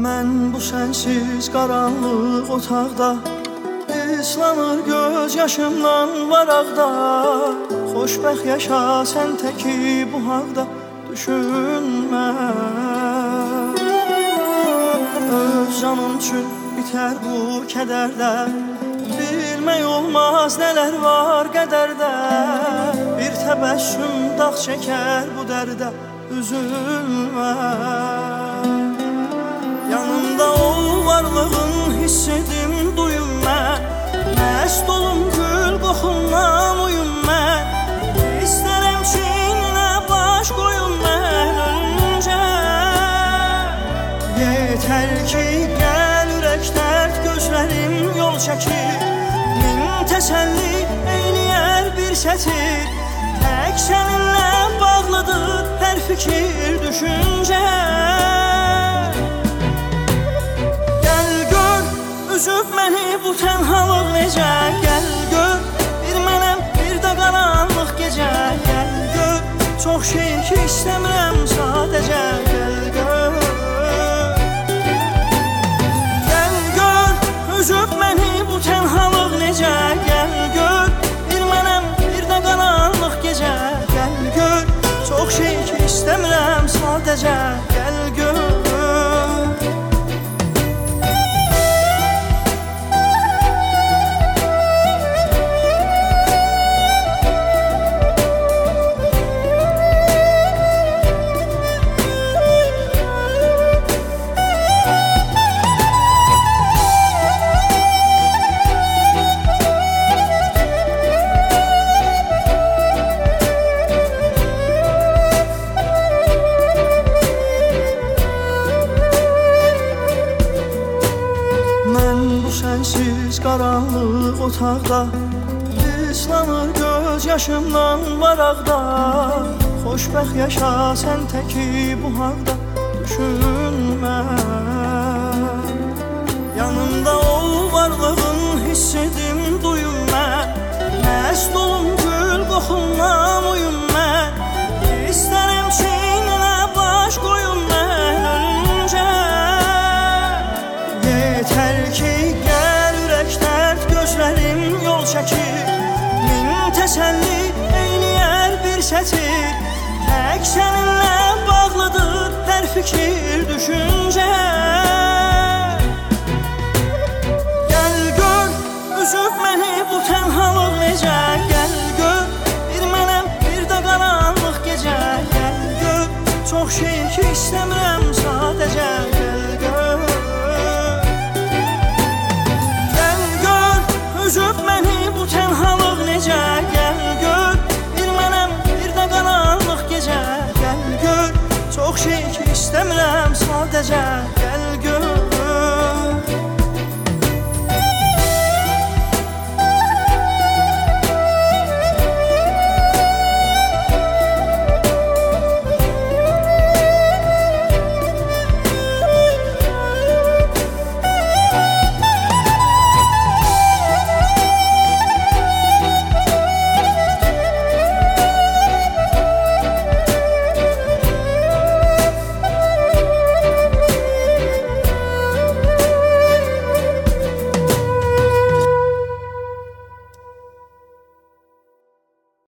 Mən bu sənsiz qaranlıq otaqda islanır göz yaşımdan varaqda. Xoşbəxt yaşa sən təki bu haqda düşünmə. Öz canım üçün bitər bu kədərdə. Bilmək olmaz nələr var qədərdə. Bir təbəssüm dağ çəkər bu dərdə. Üzülmə. Yanımda ol varlığın hiss edim duyum mən. Məst olum gül qoxundan uyum mən. İstərəm çiynə baş qoyum mən öncə. Yetər ki gəl ürək dərd gözlərim yol çəkir. Min təsəlli eyləyər bir sətir. Tək səninlə bağlıdır hər fikir düşüncə. Üzüb məni bu tənhalıq necə. Gəl gör, bir mənəm, bir də qaranlıq gecə. Gəl gör, çox şey ki istəmirəm sadəcə. Gəl gör. Gəl gör, üzüb məni bu tənhalıq necə. Gəl gör, bir mənəm, bir də qaranlıq gecə. Gəl gör, çox şey ki istəmirəm sadəcə. Gəl gör. Sənsiz qaranlıq otaqda islanır göz yaşımdan varaqda. Xoşbəxt yaşa sən təki bu haqda düşünmə. Yanımda ol varlığın hiss edim duyum mən. Məst olum gül qoxundan uyum mən. İstərəm çiynə baş qoyum mən öncə. Yetər ki gözlərim yol çəkir. Min təsəlli eyləyər bir sətir. Tək səninlə bağlıdır hər fikir düşüncə. Gəl gör, üzüb məni bu tənhalıq necə. Gəl gör, bir mənəm, bir də qaranlıq gecə. Gəl gör, çox şey ki istəmirəm sadəcə. Gəl gör. Üzüb məni bu tənhalıq necə. Gəl gör, bir mənəm, bir də qaranlıq gecə. Gəl gör, çox şey ki istəmirəm sadəcə. Gəl